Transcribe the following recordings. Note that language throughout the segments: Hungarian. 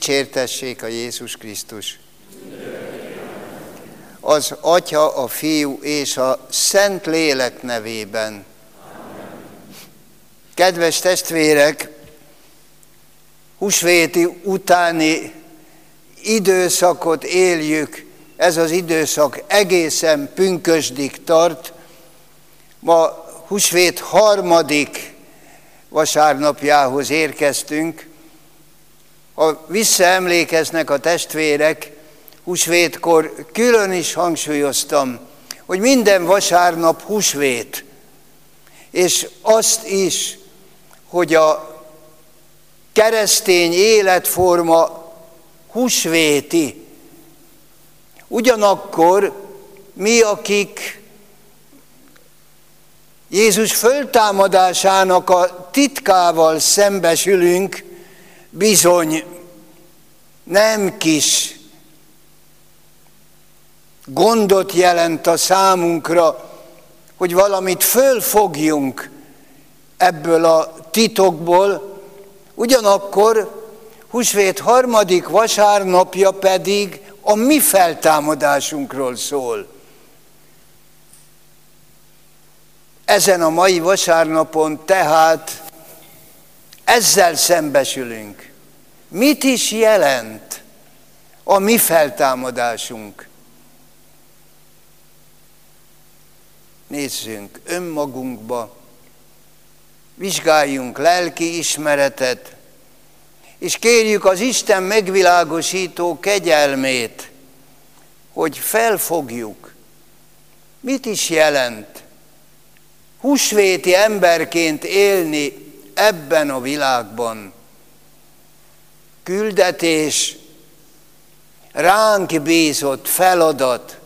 Dicsértessék a Jézus Krisztus. Az Atya, a Fiú és a Szent Lélek nevében. Kedves testvérek, húsvéti utáni időszakot éljük, ez az időszak egészen pünkösdig tart. Ma húsvét 3. vasárnapjához érkeztünk. Ha visszaemlékeznek a testvérek, húsvétkor külön is hangsúlyoztam, hogy minden vasárnap húsvét, és azt is, hogy a keresztény életforma húsvéti. Ugyanakkor mi, akik Jézus föltámadásának a titkával szembesülünk, bizony nem kis gondot jelent a számunkra, hogy valamit fölfogjunk ebből a titokból. Ugyanakkor húsvét 3. vasárnapja pedig a mi feltámadásunkról szól. Ezen a mai vasárnapon tehát ezzel szembesülünk. Mit is jelent a mi feltámadásunk? Nézzünk önmagunkba, vizsgáljunk lelki ismeretet, és kérjük az Isten megvilágosító kegyelmét, hogy felfogjuk, mit is jelent húsvéti emberként élni ebben a világban. Küldetés, ránk bízott feladat.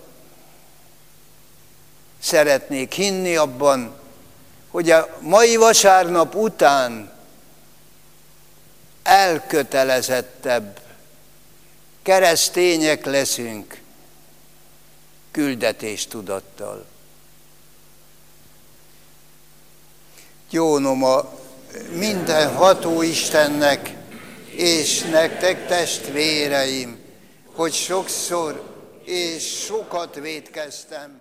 Szeretnék hinni abban, hogy a mai vasárnap után elkötelezettebb keresztények leszünk küldetéstudattal. Jónom a mindenható Istennek és nektek, testvéreim, hogy sokszor és sokat vétkeztem.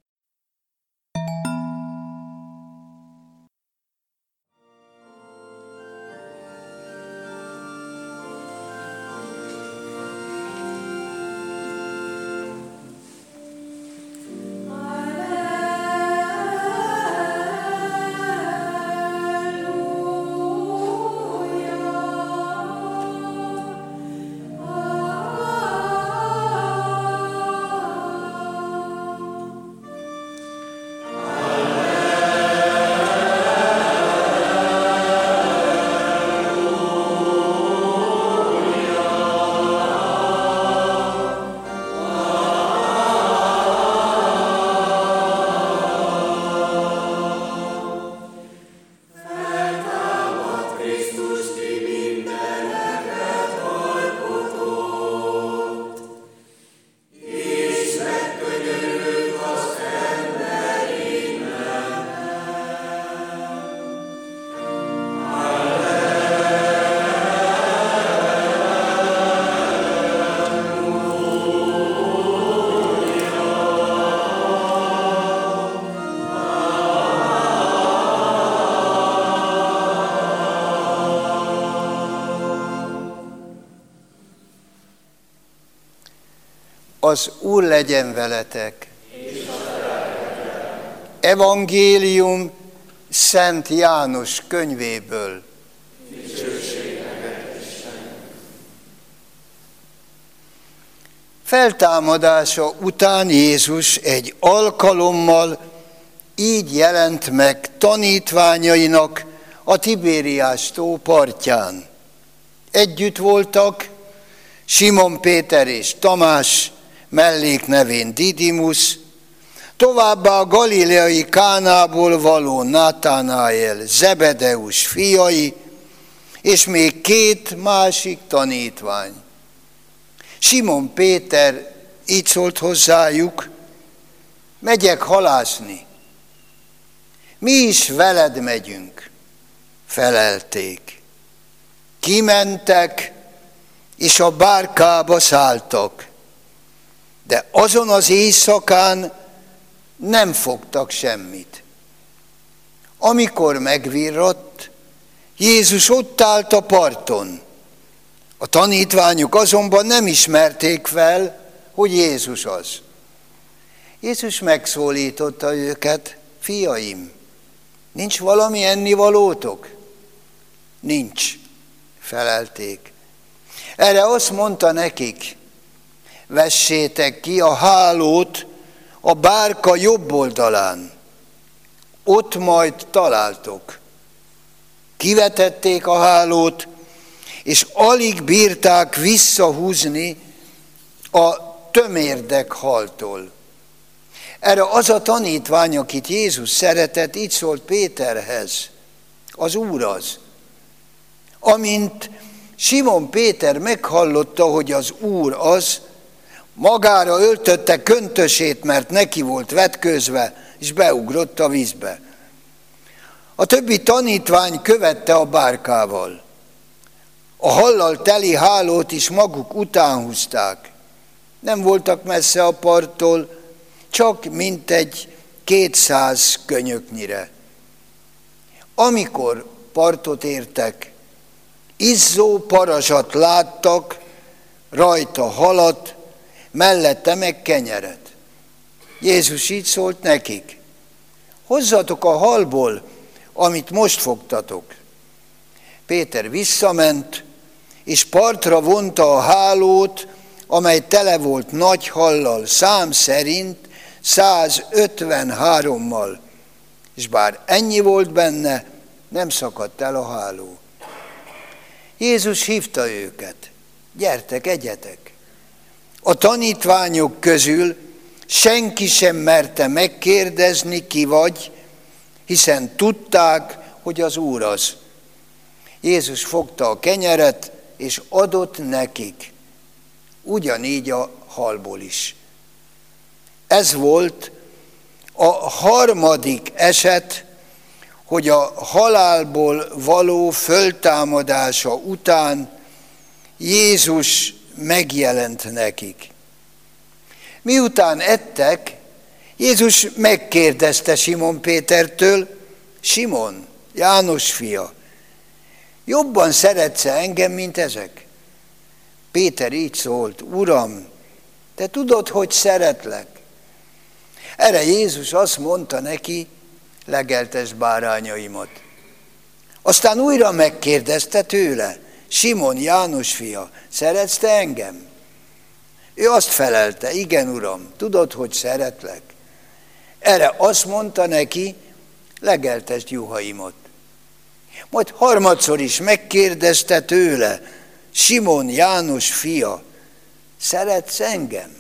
Az Úr legyen veletek. Evangélium Szent János könyvéből. Feltámadása után Jézus egy alkalommal így jelent meg tanítványainak a Tibériás-tó partján. Együtt voltak Simon Péter és Tamás, melléknevén Didimus, továbbá a galileai Kánából való Nathanael, Zebedeus fiai, és még 2 másik tanítvány. Simon Péter így szólt hozzájuk: megyek halászni. Mi is veled megyünk, felelték. Kimentek, és a bárkába szálltak. De azon az éjszakán nem fogtak semmit. Amikor megvirratt, Jézus ott állt a parton. A tanítványok azonban nem ismerték fel, hogy Jézus az. Jézus megszólította őket: fiaim, nincs valami ennivalótok? Nincs, felelték. Erre azt mondta nekik: vessétek ki a hálót a bárka jobb oldalán, ott majd találtok. Kivetették a hálót, és alig bírták visszahúzni a tömérdek haltól. Erre az a tanítvány, akit Jézus szeretett, így szólt Péterhez: az Úr az. Amint Simon Péter meghallotta, hogy az Úr az, magára öltötte köntösét, mert neki volt vetkőzve, és beugrott a vízbe. A többi tanítvány követte a bárkával. A hallal teli hálót is maguk után húzták. Nem voltak messze a parttól, csak mintegy 200 könyöknyire. Amikor partot értek, izzó parazsat láttak, rajta halat, mellette meg kenyeret. Jézus így szólt nekik: hozzatok a halból, amit most fogtatok. Péter visszament, és partra vonta a hálót, amely tele volt nagy hallal, szám szerint 153-mal, és bár ennyi volt benne, nem szakadt el a háló. Jézus hívta őket: gyertek, egyetek. A tanítványok közül senki sem merte megkérdezni, ki vagy, hiszen tudták, hogy az Úr az. Jézus fogta a kenyeret, és adott nekik, ugyanígy a halból is. Ez volt a harmadik eset, hogy a halálból való föltámadása után Jézus megjelent nekik. Miután ettek, Jézus megkérdezte Simon Pétertől: Simon, János fia, jobban szeretsz engem, mint ezek? Péter így szólt: Uram, te tudod, hogy szeretlek. Erre Jézus azt mondta neki: legeltesd bárányaimat. Aztán újra megkérdezte tőle: Simon, János fia, szeretsz te engem? Ő azt felelte: igen, Uram, tudod, hogy szeretlek. Erre azt mondta neki: legeltesd juhaimat. Majd harmadszor is megkérdezte tőle: Simon, János fia, szeretsz engem?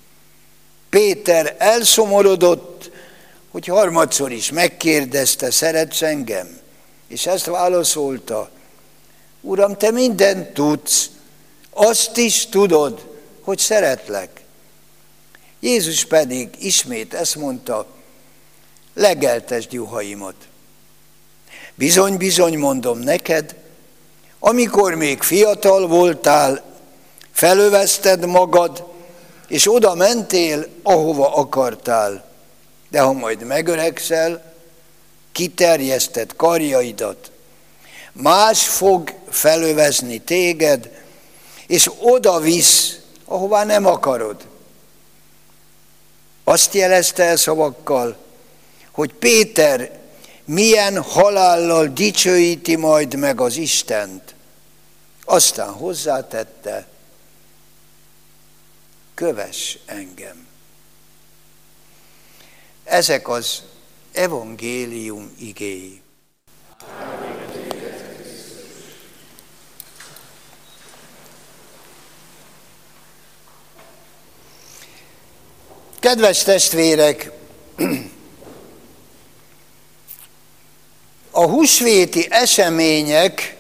Péter elszomorodott, hogy harmadszor is megkérdezte: szeretsz engem? És ezt válaszolta: Uram, te mindent tudsz, azt is tudod, hogy szeretlek. Jézus pedig ismét ezt mondta: legeltesd juhaimat. Bizony, bizony mondom neked, amikor még fiatal voltál, felövezted magad, és oda mentél, ahova akartál. De ha majd megöregszel, kiterjeszted karjaidat, más fog felövezni téged, és oda visz, ahová nem akarod. Azt jelezte el szavakkal, hogy Péter milyen halállal dicsőíti majd meg az Istent. Aztán hozzátette: kövess engem. Ezek az evangélium igéi. Kedves testvérek, a húsvéti események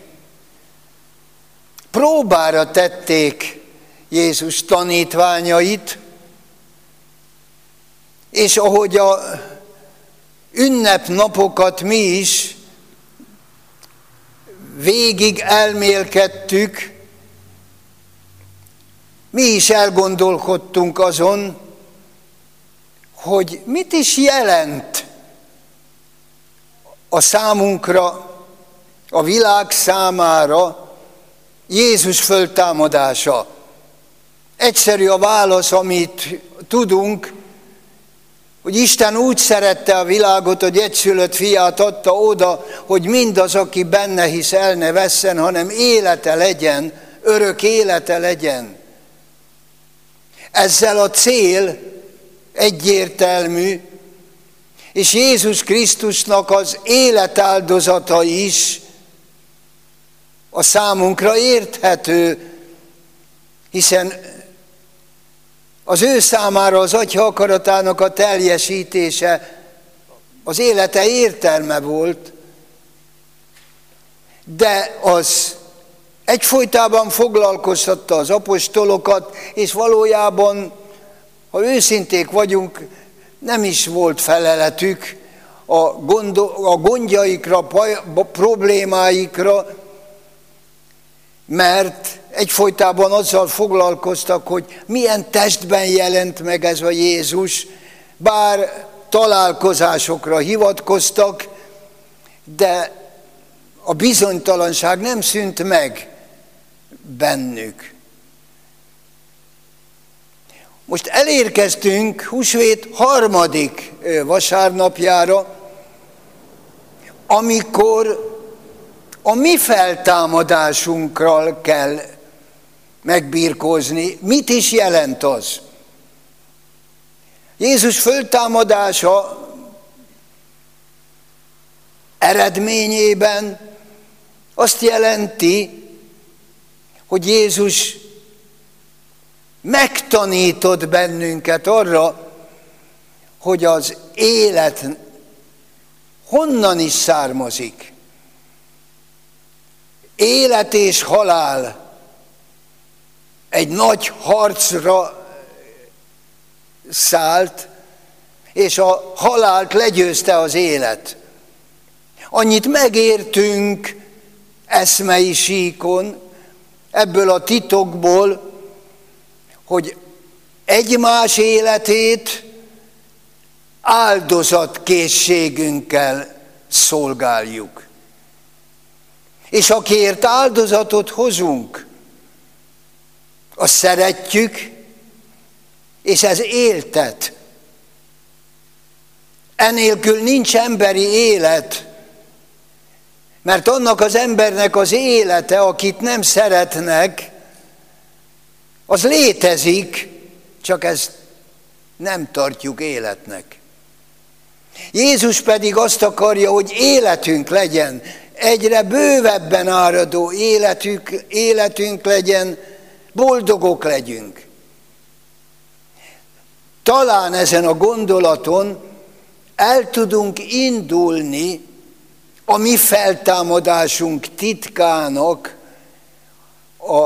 próbára tették Jézus tanítványait, és ahogy a ünnepnapokat mi is végig elmélkedtük, mi is elgondolkodtunk azon, hogy mit is jelent a számunkra, a világ számára Jézus föltámadása. Egyszerű a válasz, amit tudunk, hogy Isten úgy szerette a világot, hogy egyszülött fiát adta oda, hogy mindaz, aki benne hisz, el ne vesszen, hanem élete legyen, örök élete legyen. Ezzel a cél egyértelmű, és Jézus Krisztusnak az életáldozata is a számunkra érthető, hiszen az ő számára az Atya akaratának a teljesítése az élete értelme volt, de az egyfolytában foglalkoztatta az apostolokat, és valójában, ha őszinték vagyunk, nem is volt feleletük a gondjaikra, problémáikra, mert egyfolytában azzal foglalkoztak, hogy milyen testben jelent meg ez a Jézus, bár találkozásokra hivatkoztak, de a bizonytalanság nem szűnt meg bennük. Most elérkeztünk húsvét 3. vasárnapjára, amikor a mi feltámadásunkkal kell megbirkózni. Mit is jelent az? Jézus föltámadása eredményében azt jelenti, hogy Jézus megtanított bennünket arra, hogy az élet honnan is származik. Élet és halál egy nagy harcra szállt, és a halált legyőzte az élet. Annyit megértünk eszmei síkon, ebből a titokból, hogy egymás életét áldozatkészségünkkel szolgáljuk. És akiért áldozatot hozunk, azt szeretjük, és ez éltet. Enélkül nincs emberi élet, mert annak az embernek az élete, akit nem szeretnek, az létezik, csak ezt nem tartjuk életnek. Jézus pedig azt akarja, hogy életünk legyen, egyre bővebben áradó életünk legyen, boldogok legyünk. Talán ezen a gondolaton el tudunk indulni a mi feltámadásunk titkának a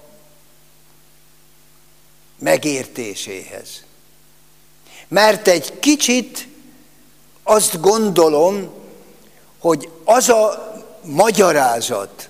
megértéséhez. Mert egy kicsit azt gondolom, hogy az a magyarázat,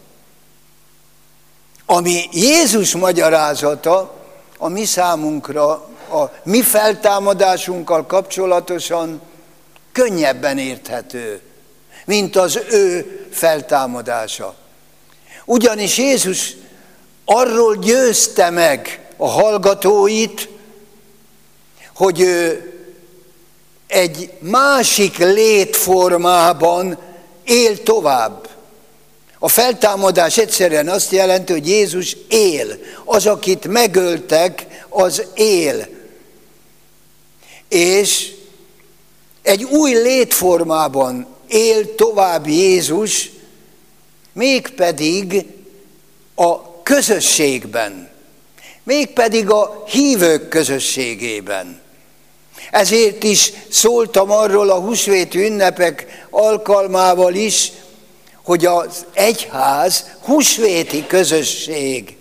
ami Jézus magyarázata a mi számunkra, a mi feltámadásunkkal kapcsolatosan könnyebben érthető, mint az ő feltámadása. Ugyanis Jézus arról győzte meg a hallgatóit, hogy ő egy másik létformában él tovább. A feltámadás egyszerűen azt jelenti, hogy Jézus él. Az, akit megöltek, az él. És egy új létformában él tovább Jézus, mégpedig a közösségben, mégpedig a hívők közösségében. Ezért is szóltam arról a húsvéti ünnepek alkalmával is, hogy az egyház húsvéti közösség.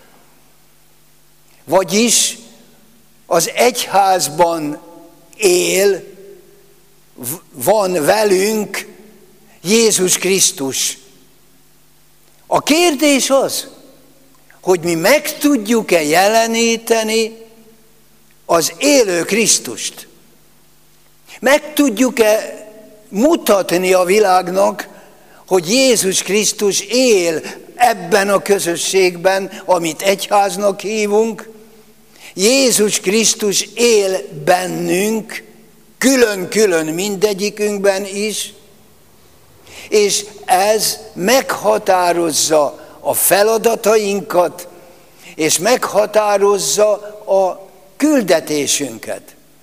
Vagyis az egyházban él, van velünk Jézus Krisztus. A kérdés az, hogy mi meg tudjuk-e jeleníteni az élő Krisztust. Meg tudjuk-e mutatni a világnak, hogy Jézus Krisztus él ebben a közösségben, amit egyháznak hívunk. Jézus Krisztus él bennünk, külön-külön mindegyikünkben is, és ez meghatározza a feladatainkat, és meghatározza a küldetésünket.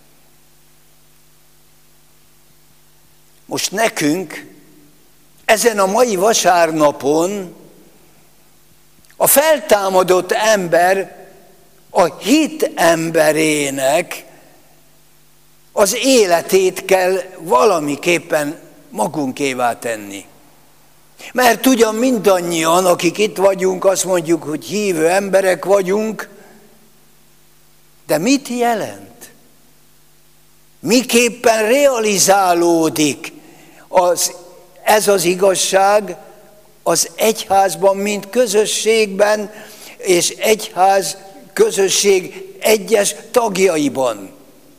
Most nekünk ezen a mai vasárnapon a feltámadott ember a hit emberének az életét kell valamiképpen magunkévá tenni. Mert ugyan mindannyian, akik itt vagyunk, azt mondjuk, hogy hívő emberek vagyunk, de mit jelent? Miképpen realizálódik ez az igazság az egyházban, mint közösségben, és egyház közösség egyes tagjaiban?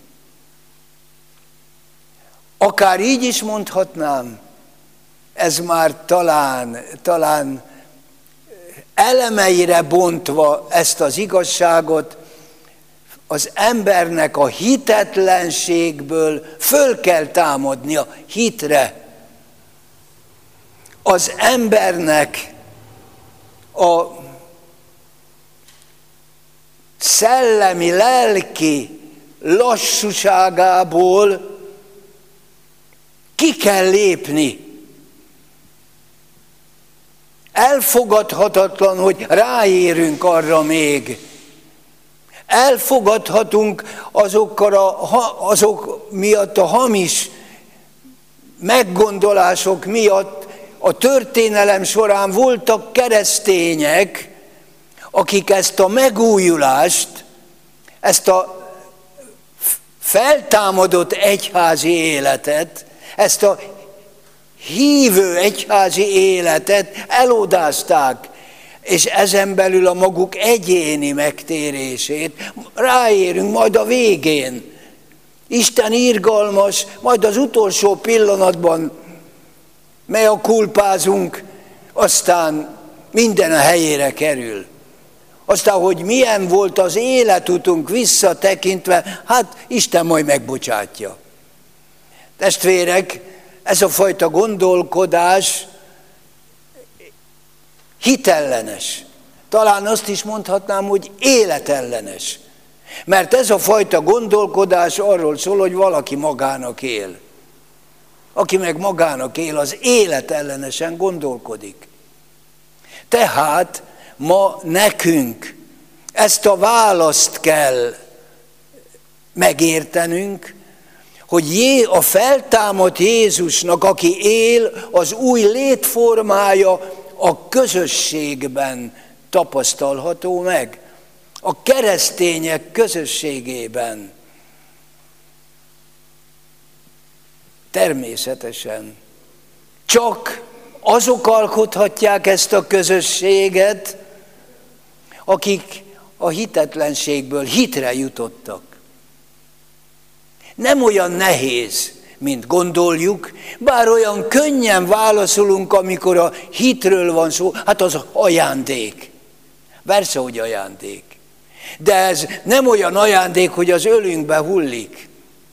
Akár így is mondhatnám, ez már talán elemeire bontva ezt az igazságot, az embernek a hitetlenségből föl kell támadni a hitre. Az embernek a szellemi, lelki lassúságából ki kell lépni. Elfogadhatatlan, hogy ráérünk arra még. Elfogadhatunk azok miatt, a hamis meggondolások miatt. A történelem során voltak keresztények, akik ezt a megújulást, ezt a feltámadott egyházi életet, ezt a hívő egyházi életet elodázták, és ezen belül a maguk egyéni megtérését ráérünk majd a végén. Isten irgalmas, majd az utolsó pillanatban mea culpázunk, aztán minden a helyére kerül. Aztán, hogy milyen volt az életutunk visszatekintve, hát Isten majd megbocsátja. Testvérek, ez a fajta gondolkodás hitellenes. Talán azt is mondhatnám, hogy életellenes. Mert ez a fajta gondolkodás arról szól, hogy valaki magának él. Aki meg magának él, az életellenesen gondolkodik. Tehát ma nekünk ezt a választ kell megértenünk, hogy a feltámadt Jézusnak, aki él, az új létformája a közösségben tapasztalható meg. A keresztények közösségében. Természetesen csak azok alkothatják ezt a közösséget, akik a hitetlenségből hitre jutottak. Nem olyan nehéz, mint gondoljuk, bár olyan könnyen válaszolunk, amikor a hitről van szó, hát az ajándék. Persze, hogy ajándék. De ez nem olyan ajándék, hogy az ölünkbe hullik.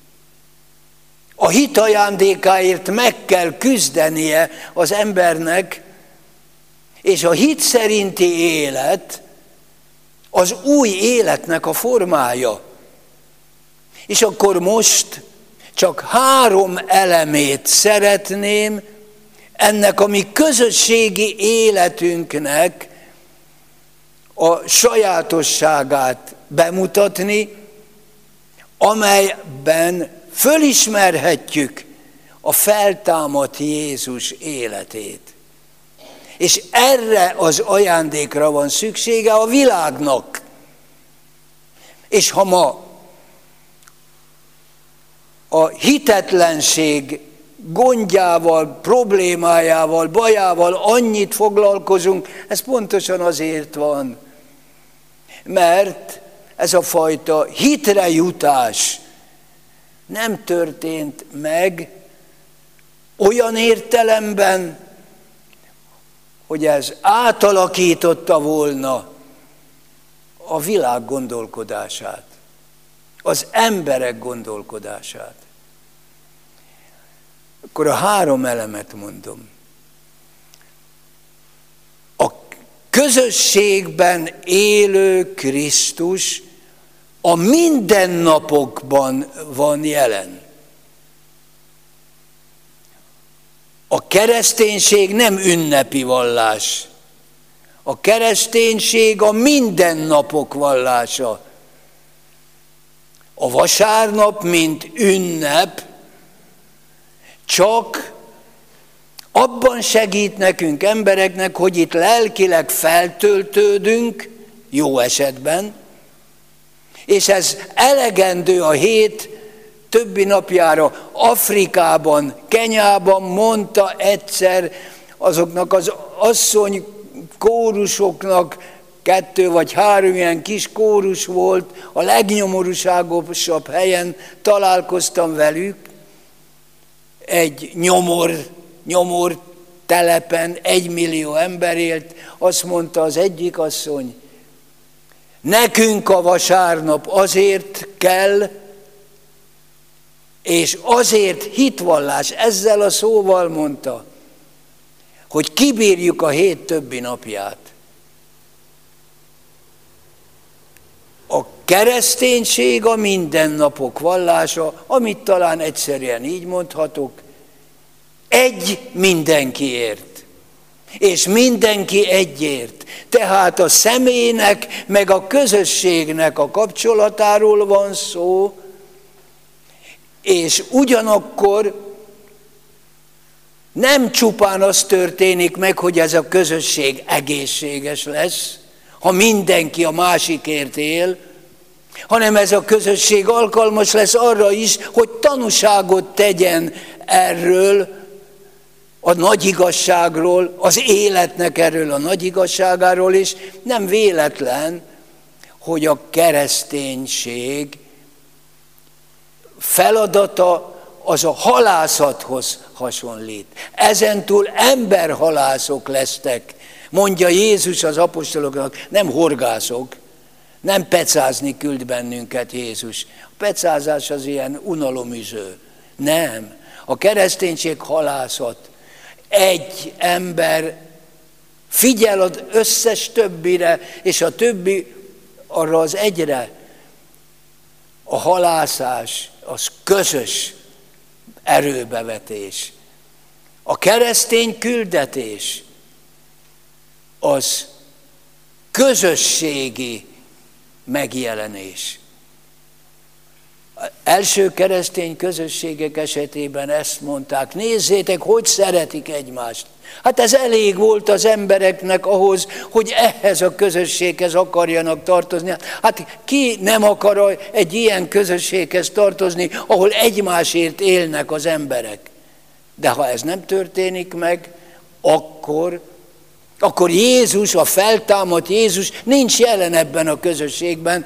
A hit ajándékáért meg kell küzdenie az embernek, és a hit szerinti élet az új életnek a formája. És akkor most csak 3 elemét szeretném ennek a mi közösségi életünknek a sajátosságát bemutatni, amelyben fölismerhetjük a feltámadt Jézus életét. És erre az ajándékra van szüksége a világnak. És ha ma a hitetlenség gondjával, problémájával, bajával annyit foglalkozunk, ez pontosan azért van, mert ez a fajta hitre jutás nem történt meg olyan értelemben, hogy ez átalakította volna a világ gondolkodását, az emberek gondolkodását. Akkor a 3 elemet mondom. A közösségben élő Krisztus a mindennapokban van jelen. A kereszténység nem ünnepi vallás. A kereszténység a mindennapok vallása. A vasárnap, mint ünnep, csak abban segít nekünk embereknek, hogy itt lelkileg feltöltődünk, jó esetben, és ez elegendő a hét többi napjára. Afrikában, Kenyában mondta egyszer azoknak az asszony kórusoknak, 2 vagy 3 ilyen kis kórus volt, a legnyomorúságosabb helyen találkoztam velük, egy nyomor telepen 1 millió ember élt. Azt mondta az egyik asszony, nekünk a vasárnap azért kell, és azért hitvallás, ezzel a szóval mondta, hogy kibírjuk a hét többi napját. A kereszténység a mindennapok vallása, amit talán egyszerűen így mondhatok, egy mindenkiért, és mindenki egyért. Tehát a személynek, meg a közösségnek a kapcsolatáról van szó, és ugyanakkor nem csupán az történik meg, hogy ez a közösség egészséges lesz, ha mindenki a másikért él, hanem ez a közösség alkalmas lesz arra is, hogy tanúságot tegyen erről a nagy igazságról, az életnek erről a nagy igazságáról is. Nem véletlen, hogy a kereszténység feladata az a halászathoz hasonlít. Ezentúl emberhalászok lesztek, mondja Jézus az apostoloknak, nem horgászok, nem pecázni küld bennünket Jézus. A pecázás az ilyen unalomüző. Nem. A kereszténység halászat. Egy ember figyel az összes többire, és a többi arra az egyre. A halászás az közös erőbevetés. A keresztény küldetés az közösségi megjelenés. Az első keresztény közösségek esetében ezt mondták, nézzétek, hogy szeretik egymást. Hát ez elég volt az embereknek ahhoz, hogy ehhez a közösséghez akarjanak tartozni. Hát ki nem akar egy ilyen közösséghez tartozni, ahol egymásért élnek az emberek. De ha ez nem történik meg, akkor Jézus, a feltámadt Jézus nincs jelen ebben a közösségben,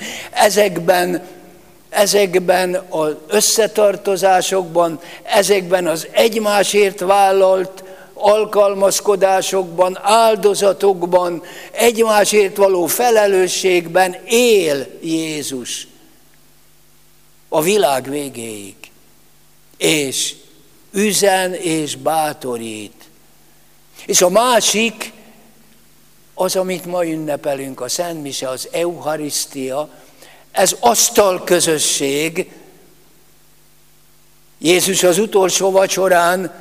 ezekben az összetartozásokban, ezekben az egymásért vállalt alkalmazkodásokban, áldozatokban, egymásért való felelősségben él Jézus a világ végéig. És üzen és bátorít. És a másik, az, amit ma ünnepelünk, a Szent Mise, az Eucharisztia, ez asztalközösség. Jézus az utolsó vacsorán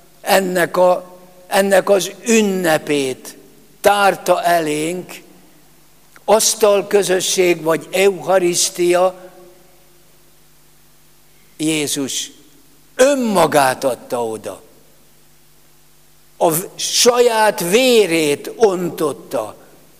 ennek az ünnepét tárta elénk, asztalközösség vagy Eucharisztia. Jézus önmagát adta oda. A saját vérét ontotta.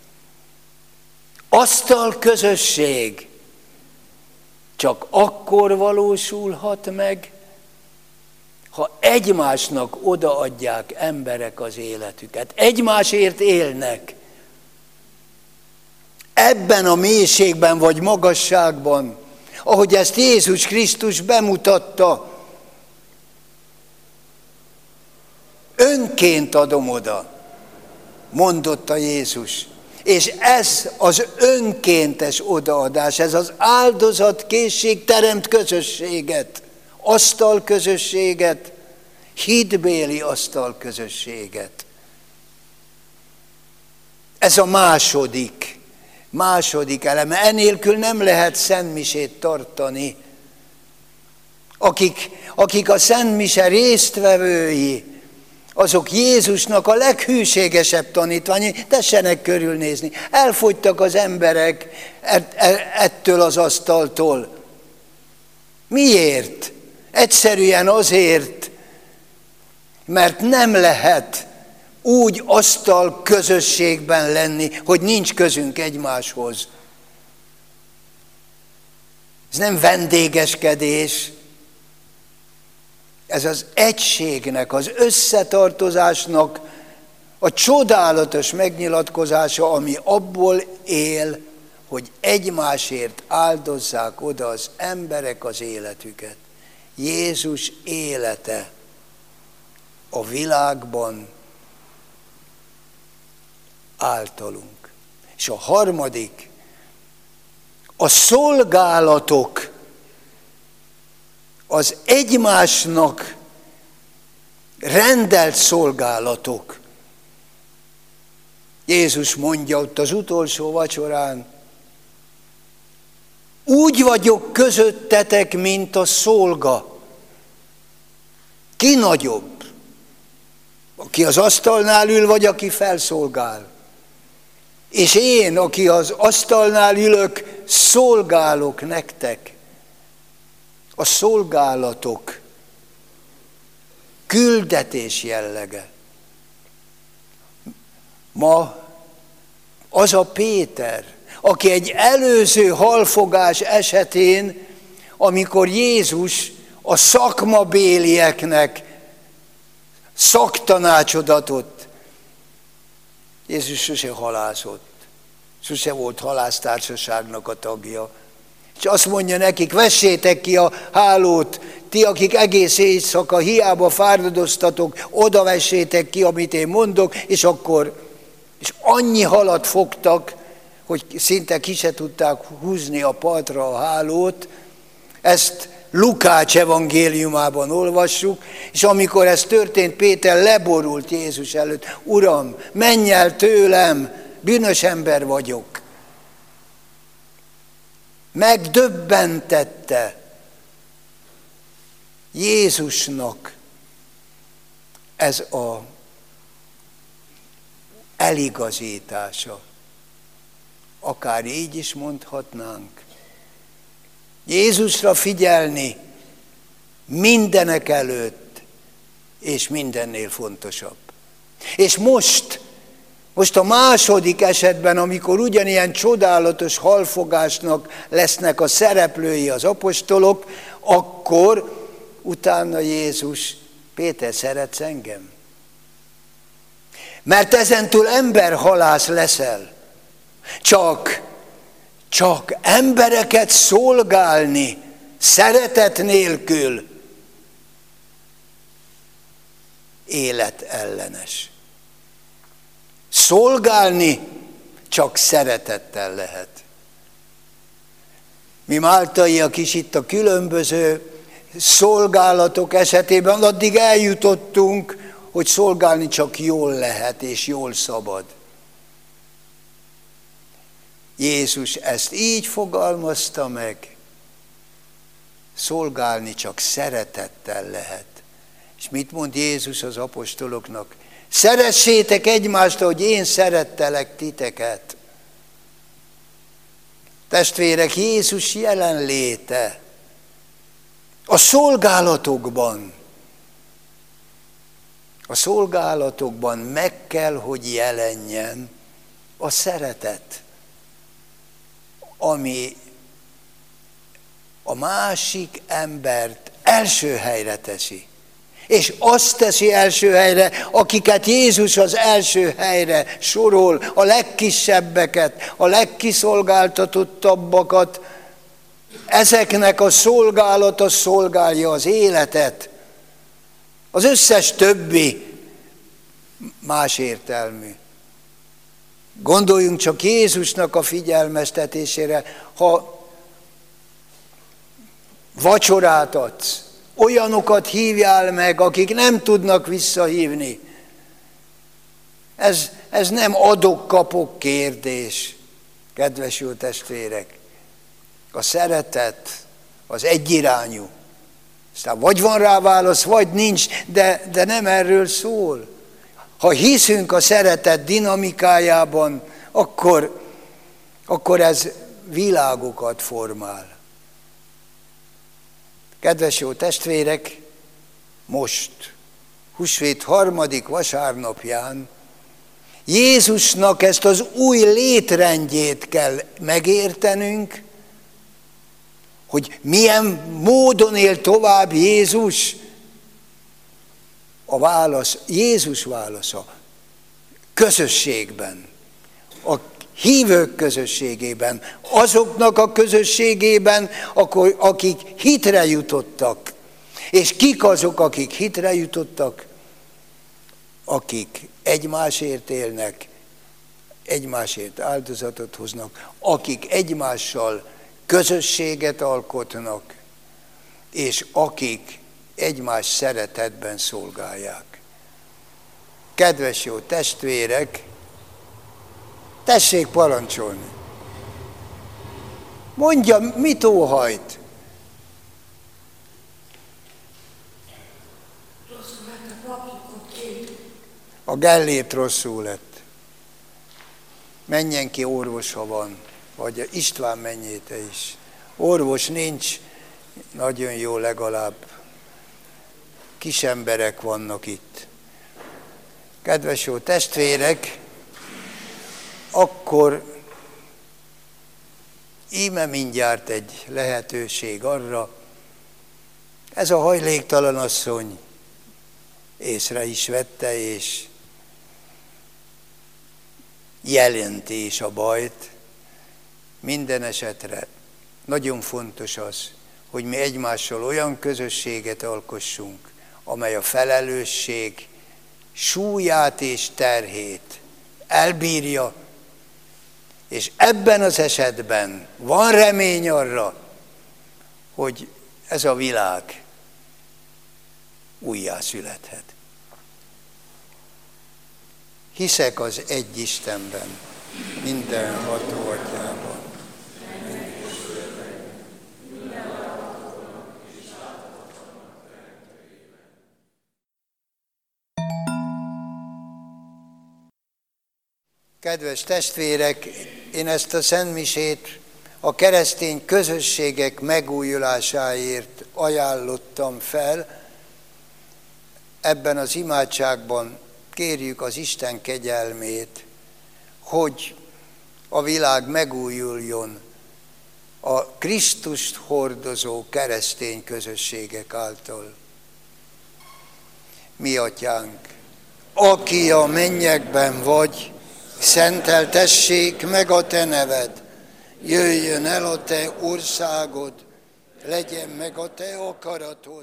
Asztalközösség csak akkor valósulhat meg, ha egymásnak odaadják emberek az életüket. Egymásért élnek. ebben a mélységben vagy magasságban, ahogy ezt Jézus Krisztus bemutatta. Önként adom oda, mondotta Jézus. És ez az önkéntes odaadás, ez az áldozatkészség teremt közösséget, asztalközösséget, hitbéli asztalközösséget. Ez a második eleme. Enélkül nem lehet szentmisét tartani. Akik a szentmise résztvevői, azok Jézusnak a leghűségesebb tanítványai, tessenek körülnézni. Elfogytak az emberek ettől az asztaltól. Miért? Egyszerűen azért, mert nem lehet úgy asztal közösségben lenni, hogy nincs közünk egymáshoz. Ez nem vendégeskedés, ez az egységnek, az összetartozásnak a csodálatos megnyilatkozása, ami abból él, hogy egymásért áldozzák oda az emberek az életüket. Jézus élete a világban általunk. És a harmadik, a szolgálatok, az egymásnak rendelt szolgálatok. Jézus mondja ott az utolsó vacsorán, úgy vagyok közöttetek, mint a szolga. Ki nagyobb? Aki az asztalnál ül, vagy aki felszolgál? És én, aki az asztalnál ülök, szolgálok nektek. A szolgálatok küldetés jellege. Ma az a Péter, aki egy előző halfogás esetén, amikor Jézus a szakmabélieknek szaktanácsot adott, Jézus sose halászott, sose volt halásztársaságnak a tagja. És azt mondja nekik, vessétek ki a hálót, ti, akik egész éjszaka hiába fáradoztatok, oda vessétek ki, amit én mondok, és annyi halat fogtak, hogy szinte ki se tudták húzni a partra a hálót. Ezt Lukács evangéliumában olvassuk, és amikor ez történt, Péter leborult Jézus előtt. Uram, menj el tőlem, bűnös ember vagyok. Megdöbbentette Jézusnak ez a eligazítása. Akár így is mondhatnánk. Jézusra figyelni mindenek előtt, és mindennél fontosabb. És most a második esetben, amikor ugyanilyen csodálatos halfogásnak lesznek a szereplői az apostolok, akkor utána Jézus, Péter, szeretsz engem? Mert ezentúl emberhalász leszel. Csak embereket szolgálni szeretet nélkül életellenes. Szolgálni csak szeretettel lehet. Mi máltaiak is itt a különböző szolgálatok esetében addig eljutottunk, hogy szolgálni csak jól lehet és jól szabad. Jézus ezt így fogalmazta meg, szolgálni csak szeretettel lehet. És mit mond Jézus az apostoloknak? Szeressétek egymást, ahogy én szerettelek titeket. Testvérek, Jézus jelenléte a szolgálatokban meg kell, hogy jelenjen a szeretet, ami a másik embert első helyre teszi. És azt teszi első helyre, akiket Jézus az első helyre sorol, a legkisebbeket, a legkiszolgáltatottabbakat. Ezeknek a szolgálata szolgálja az életet. Az összes többi más értelmű. Gondoljunk csak Jézusnak a figyelmeztetésére, ha vacsorát adsz, olyanokat hívjál meg, akik nem tudnak visszahívni. Ez nem adok-kapok kérdés, kedves jó testvérek. A szeretet az egyirányú. Aztán vagy van rá válasz, vagy nincs, de nem erről szól. Ha hiszünk a szeretet dinamikájában, akkor ez világokat formál. Kedves jó testvérek, most, húsvét 3. vasárnapján Jézusnak ezt az új létrendjét kell megértenünk, hogy milyen módon él tovább Jézus. A válasz, Jézus válasza közösségben, a hívők közösségében, azoknak a közösségében, akik hitre jutottak. És kik azok, akik hitre jutottak? Akik egymásért élnek, egymásért áldozatot hoznak, akik egymással közösséget alkotnak, és akik egymás szeretetben szolgálják. Kedves jó testvérek, tessék parancsolni. Mondja, mit óhajt? A Gellért rosszul lett. Menjen ki orvos, ha van. Vagy István, menjél te is. Orvos nincs, nagyon jó, legalább kis emberek vannak itt. Kedves jó testvérek, akkor íme mindjárt egy lehetőség arra, ez a hajléktalan asszony észre is vette, és jelenti is a bajt. Minden esetre nagyon fontos az, hogy mi egymással olyan közösséget alkossunk, amely a felelősség súlyát és terhét elbírja, és ebben az esetben van remény arra, hogy ez a világ újjászülethet. Hiszek az egy Istenben, mindenható Atyában. Kedves testvérek, én ezt a szentmisét a keresztény közösségek megújulásáért ajánlottam fel. Ebben az imádságban kérjük az Isten kegyelmét, hogy a világ megújuljon a Krisztust hordozó keresztény közösségek által. Mi Atyánk, aki a mennyekben vagy, szenteltessék meg a te neved, jöjjön el a te országod, legyen meg a te akaratod.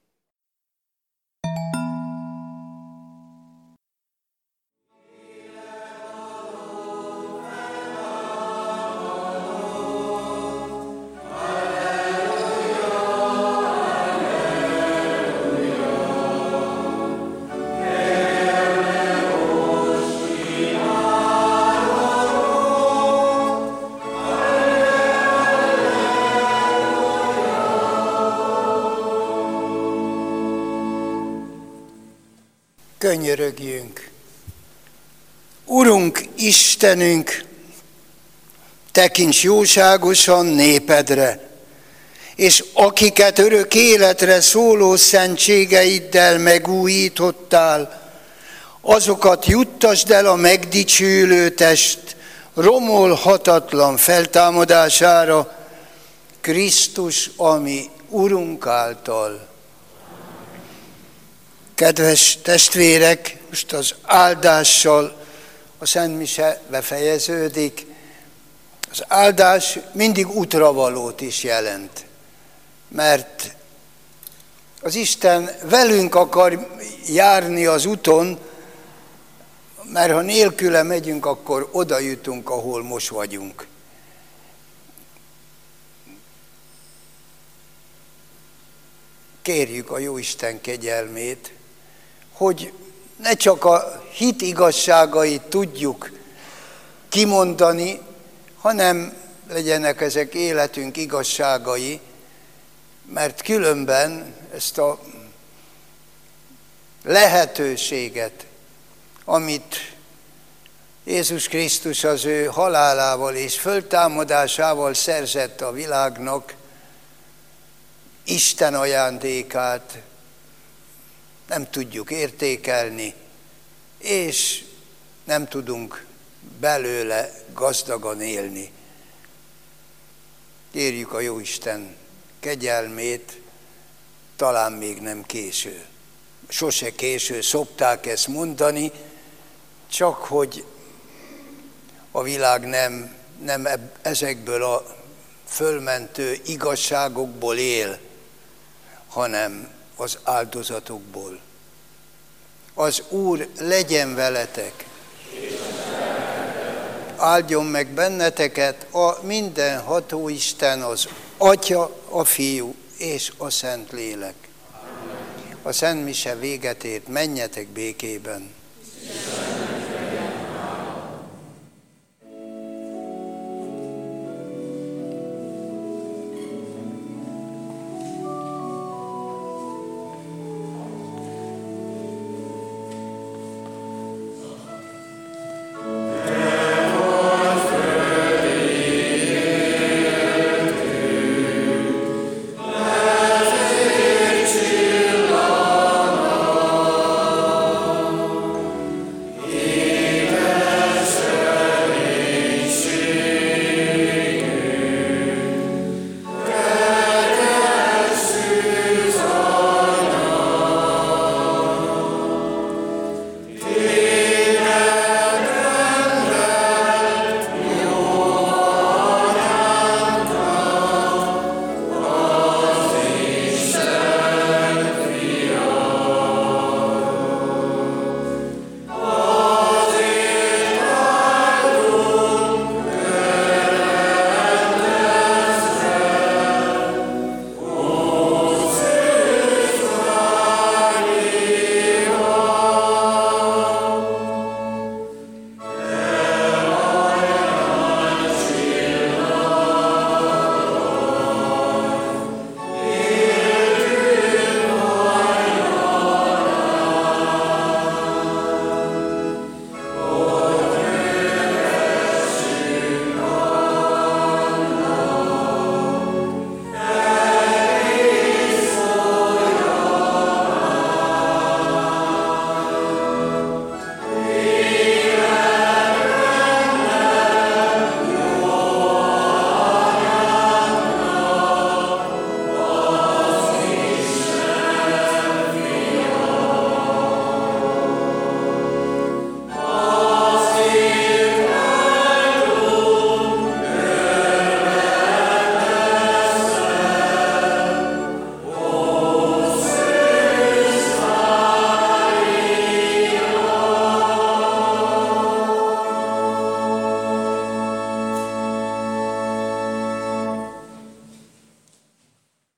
Könyörögjünk. Urunk, Istenünk, tekints jóságosan népedre, és akiket örök életre szóló szentségeiddel megújítottál, azokat juttasd el a megdicsülő test romolhatatlan feltámadására, Krisztus, ami Urunk által. Kedves testvérek, most az áldással a Szent Mise befejeződik. Az áldás mindig útravalót is jelent, mert az Isten velünk akar járni az úton, mert ha nélküle megyünk, akkor oda jutunk, ahol most vagyunk. Kérjük a Jóisten kegyelmét, hogy ne csak a hit igazságait tudjuk kimondani, hanem legyenek ezek életünk igazságai, mert különben ezt a lehetőséget, amit Jézus Krisztus az ő halálával és föltámadásával szerzett a világnak, Isten ajándékát nem tudjuk értékelni, és nem tudunk belőle gazdagan élni. Kérjük a Jóisten kegyelmét, talán még nem késő. Sose késő, szokták ezt mondani, csak hogy a világ nem ezekből a fölmentő igazságokból él, hanem az áldozatokból. Az Úr legyen veletek! Áldjon meg benneteket a mindenható Isten, az Atya, a Fiú és a Szentlélek. A Szent Mise véget ért, menjetek békében!